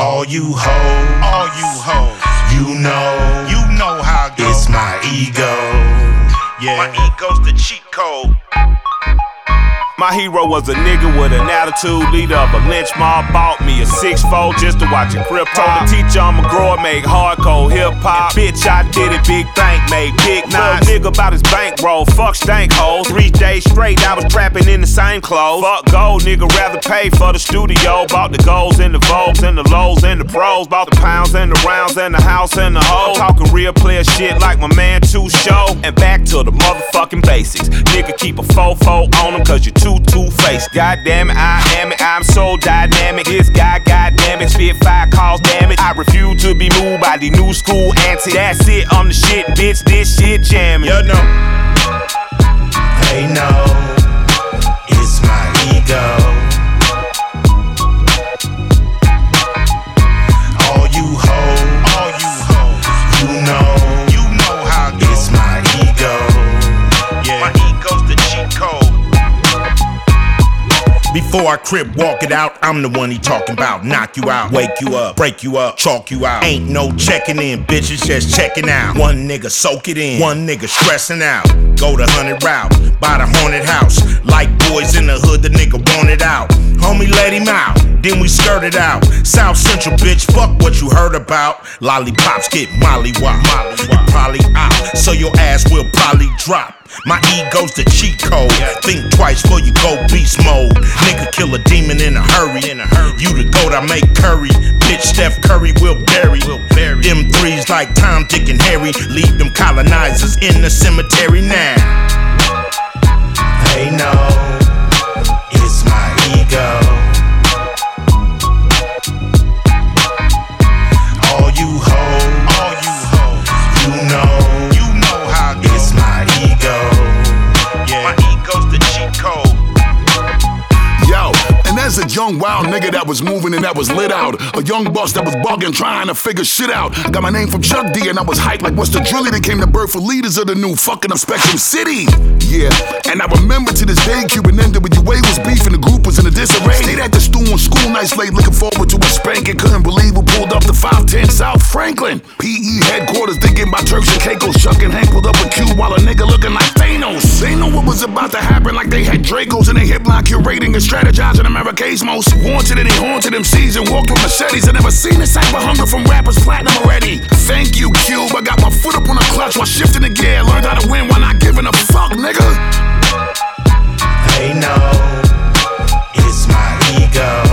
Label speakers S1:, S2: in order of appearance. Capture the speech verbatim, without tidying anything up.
S1: All you hoes,
S2: all you hoes,
S1: you know,
S2: you know how it goes.
S1: It's my ego.
S2: Yeah, my ego's the cheat code.
S3: My hero was a nigga with an attitude, leader of a lynch mob. Bought me a six fold just to watch it crip. Told the teacher I'ma grow up, make hardcore hip hop. Bitch, I did it, big bank, made big nines. Nigga about his bankroll, fuck stank hoes. Three days straight, I was trapping in the same clothes. Fuck gold, nigga, rather pay for the studio. Bought the golds and the Vogues and the lows and the pros. Bought the pounds and the rounds and the house and the hoes. Talking real player shit like my man Too Show. And back to the motherfucking basics. Nigga, keep a fofo on him, cause you too two-faced. God damn it, I am it, I'm so dynamic. This guy, god damn it, spit five calls, damn it. I refuse to be moved by the new school antics. That's it, I'm the shit, bitch, this shit jamming.
S2: You know.
S1: They know it's my ego. All you hoes,
S2: all you hoes,
S1: you know,
S2: you know how it goes.
S1: It's my ego.
S2: Yeah, my ego's the cheat code.
S1: Before I crib walk it out, I'm the one he talking about. Knock you out, wake you up, break you up, chalk you out. Ain't no checking in, bitches just checking out. One nigga soak it in, one nigga stressing out. Go the hundred route, buy the haunted house. Like boys in the hood, the nigga want it out. Homie let him out, then we skirt it out. South Central bitch, fuck what you heard about. Lollipops get molly wop, molly wop. Probably out, so your ass will probably drop. My ego's the cheat code. Think twice before you go beast mode. Nigga kill a demon in a hurry. You the goat, I make curry. Bitch, Steph Curry will bury. Them threes like Tom, Dick, and Harry. Leave them colonizers in the cemetery now. They know it's my ego. All you hoes,
S2: all you hoes,
S1: you know,
S2: you know how it goes.
S1: It's my ego.
S2: Yeah, my ego's the cheat code.
S4: Yo, and as a young wild nigga that was moving and that was lit out, a young boss that was bugging, trying to figure shit out. I got my name from Chuck D and I was hyped like what's the drilly that came to birth for leaders of the new fucking up Spectrum City. Yeah, and I remember to this day Cuban N W A was beefing, the group was in a disarray. Stayed at the stool on school nights late, looking forward to a spanking. Couldn't believe who pulled up the five ten South Franklin. P E headquarters thinking about Turks and Caicos. Chuck and Hank pulled up a Q while a nigga looking like Thanos. They know what was about to happen like they had Dracos in their hip line curating and strategizing America's most wanted and they haunted them season. Walked with machetes, I never seen this type of hunger from rappers platinum already. Thank you, Cube. I got my foot up on the clutch while shifting the gear. Learned how to win while not giving a fuck, nigga.
S1: They know it's my ego.